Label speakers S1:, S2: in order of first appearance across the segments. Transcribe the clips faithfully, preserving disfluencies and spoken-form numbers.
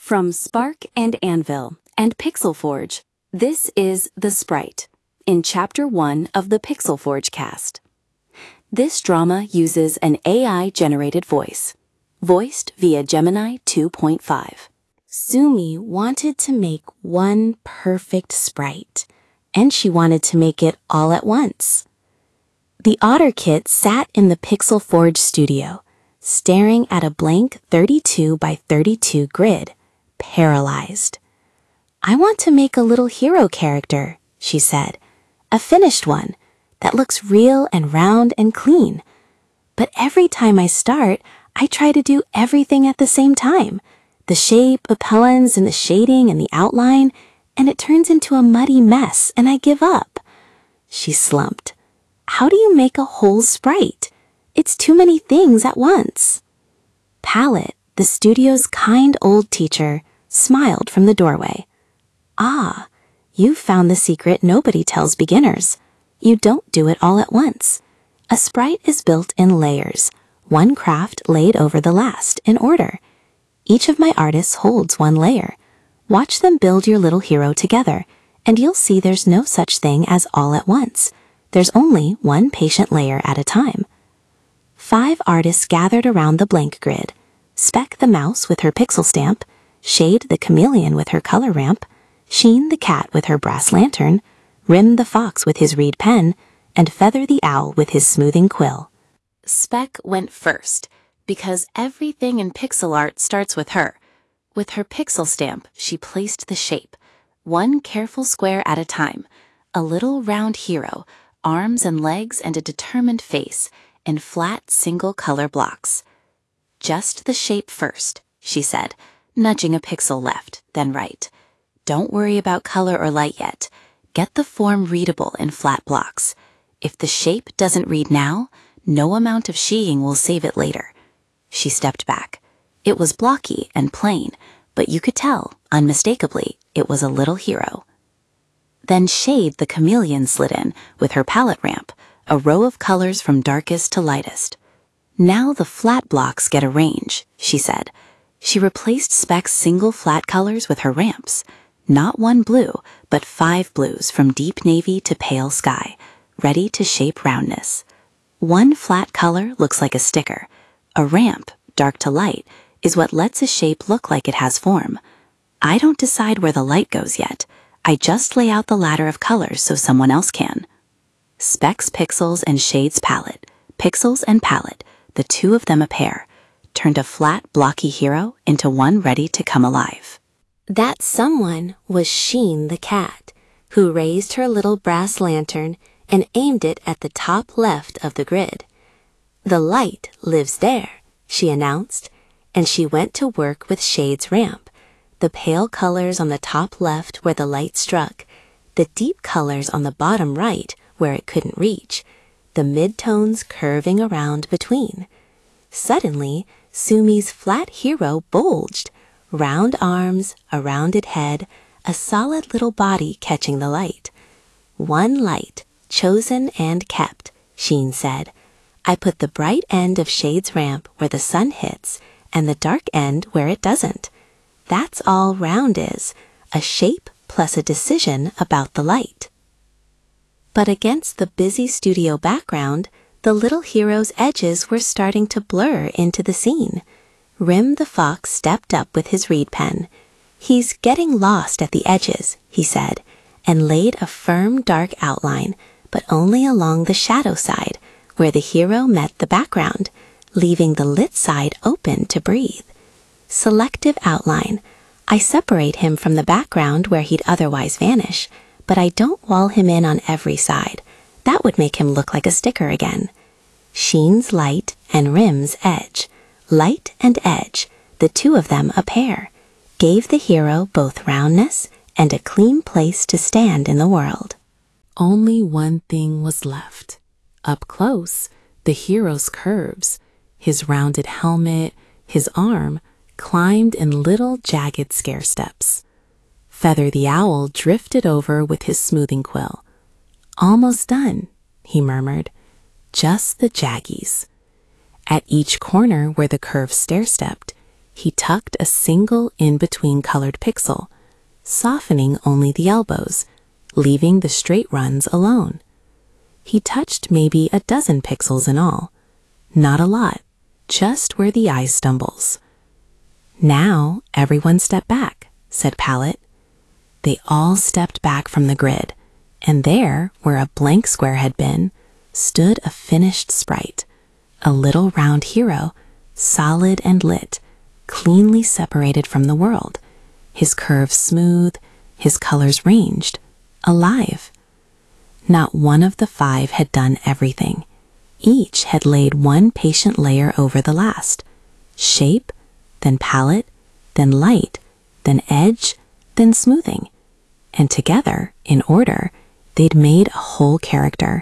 S1: From Spark and Anvil and Pixel Forge, this is The Sprite, in Chapter one of the Pixel Forge cast. This drama uses an A I-generated voice, voiced via Gemini two point five.
S2: Sumi wanted to make one perfect sprite, and she wanted to make it all at once. The OtterKit sat in the Pixel Forge studio, staring at a blank thirty-two by thirty-two grid, paralyzed. "I want to make a little hero character," she said, "a finished one that looks real and round and clean. But every time I start, I try to do everything at the same time, the shape, appellants, and the shading and the outline, and it turns into a muddy mess, and I give up." She slumped. "How do you make a whole sprite? It's too many things at once." Palette, the studio's kind old teacher, smiled from the doorway. "Ah, you've found the secret nobody tells beginners. You don't do it all at once. A sprite is built in layers, one craft laid over the last, in order. Each of my artists holds one layer. Watch them build your little hero together, and you'll see there's no such thing as all at once. There's only one patient layer at a time." Five artists gathered around the blank grid: Speck the mouse with her pixel stamp, Shade the chameleon with her color ramp, Sheen the cat with her brass lantern, Rim the fox with his reed pen, and Feather the owl with his smoothing quill. Speck went first, because everything in pixel art starts with her. With her pixel stamp, she placed the shape, one careful square at a time, a little round hero, arms and legs and a determined face, in flat single-color blocks. "Just the shape first," she said, nudging a pixel left, then right. "Don't worry about color or light yet. Get the form readable in flat blocks. If the shape doesn't read now, no amount of sheeting will save it later." She stepped back. It was blocky and plain, but you could tell, unmistakably, it was a little hero. Then Shade the chameleon slid in with her palette ramp, a row of colors from darkest to lightest. "Now the flat blocks get a range," she said. She replaced Speck's single flat colors with her ramps. Not one blue, but five blues from deep navy to pale sky, ready to shape roundness. One flat color looks like a sticker. A ramp, dark to light, is what lets a shape look like it has form. I don't decide where the light goes yet. I just lay out the ladder of colors so someone else can. Speck's pixels and Shade's palette, pixels and palette, the two of them a pair, turned a flat, blocky hero into one ready to come alive. That someone was Sheen the cat, who raised her little brass lantern and aimed it at the top left of the grid. "The light lives there," she announced, and she went to work with Shade's ramp, the pale colors on the top left where the light struck, the deep colors on the bottom right where it couldn't reach, the midtones curving around between. Suddenly, Sumi's flat hero bulged, round arms, a rounded head, a solid little body catching the light. "One light, chosen and kept," Sheen said. "I put the bright end of Shade's ramp where the sun hits and the dark end where it doesn't. That's all round is, a shape plus a decision about the light." But against the busy studio background, the little hero's edges were starting to blur into the scene. Rim the fox stepped up with his reed pen. "He's getting lost at the edges," he said, and laid a firm dark outline, but only along the shadow side, where the hero met the background, leaving the lit side open to breathe. "Selective outline. I separate him from the background where he'd otherwise vanish, but I don't wall him in on every side. That would make him look like a sticker again. Sheen's light and Rim's edge. Light and edge, the two of them a pair, gave the hero both roundness and a clean place to stand in the world." Only one thing was left. Up close, the hero's curves, his rounded helmet, his arm, climbed in little jagged scare steps. Feather the owl drifted over with his smoothing quill. "Almost done," he murmured. "Just the jaggies." At each corner where the curve stair-stepped, He tucked a single in-between colored pixel, softening only the elbows, leaving the straight runs alone. He touched maybe a dozen pixels in all. Not a lot, just where the eye stumbles. "Now, everyone step back," said Palette. They all stepped back from the grid, and there, where a blank square had been, stood a finished sprite, a little round hero, solid and lit, cleanly separated from the world, his curves smooth, his colors ranged, alive. Not one of the five had done everything. Each had laid one patient layer over the last. Shape, then palette, then light, then edge, then smoothing. And together, in order, they'd made a whole character.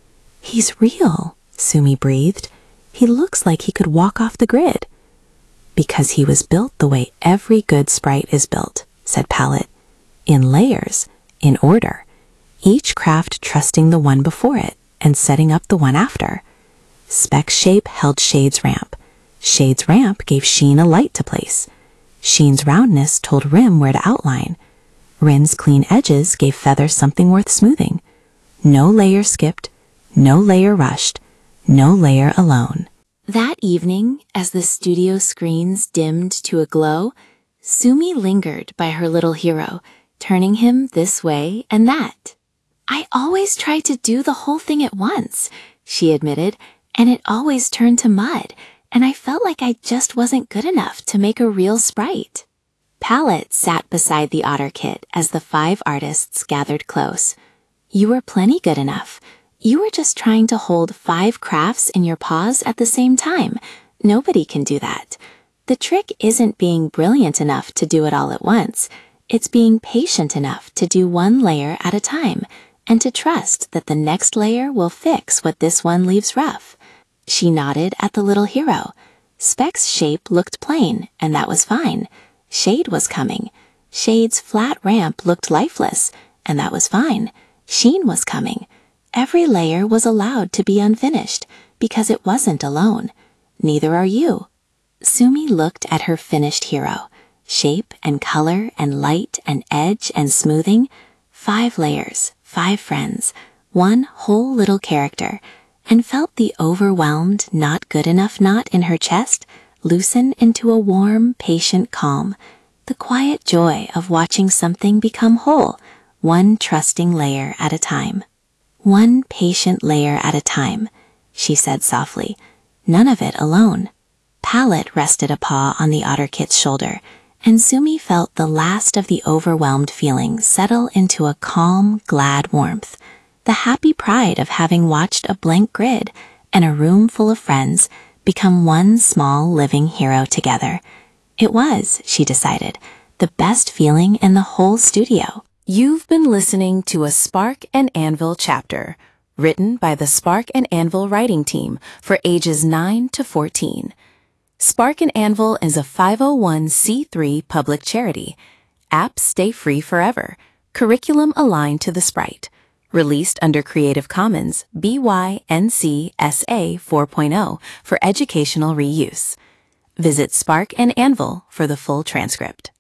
S2: "He's real," Sumi breathed. "He looks like he could walk off the grid." "Because he was built the way every good sprite is built," said Palette. "In layers, in order, each craft trusting the one before it and setting up the one after. Speck's shape held Shade's ramp. Shade's ramp gave Sheen a light to place. Sheen's roundness told Rim where to outline. Rim's clean edges gave Feather something worth smoothing. No layer skipped, no layer rushed, no layer alone."
S1: That evening, as the studio screens dimmed to a glow, Sumi lingered by her little hero, turning him this way and that. "I always try to do the whole thing at once," she admitted, "and it always turned to mud, and I felt like I just wasn't good enough to make a real sprite." Palette sat beside the Otter Kit as the five artists gathered close. "You were plenty good enough. You were just trying to hold five crafts in your paws at the same time. Nobody can do that. The trick isn't being brilliant enough to do it all at once. It's being patient enough to do one layer at a time, and to trust that the next layer will fix what this one leaves rough." She nodded at the little hero. Speck's shape looked plain, and that was fine. Shade was coming. Shade's flat ramp looked lifeless, and that was fine. Sheen was coming. Every layer was allowed to be unfinished, because it wasn't alone. Neither are you. Sumi looked at her finished hero. Shape and color and light and edge and smoothing. Five layers, five friends, one whole little character, and felt the overwhelmed, not good enough knot in her chest loosen into a warm, patient calm, the quiet joy of watching something become whole, one trusting layer at a time. "One patient layer at a time," she said softly, "none of it alone." Palette rested a paw on the Otter Kit's shoulder, and Sumi felt the last of the overwhelmed feeling settle into a calm, glad warmth, the happy pride of having watched a blank grid and a room full of friends become one small living hero together. It was, she decided, the best feeling in the whole studio.
S2: You've been listening to a Spark and Anvil chapter, written by the Spark and Anvil writing team for ages nine to fourteen. Spark and Anvil is a five oh one c three public charity. Apps stay free forever. Curriculum aligned to the sprite. Released under Creative Commons B Y N C S A four point oh for educational reuse. Visit Spark and Anvil for the full transcript.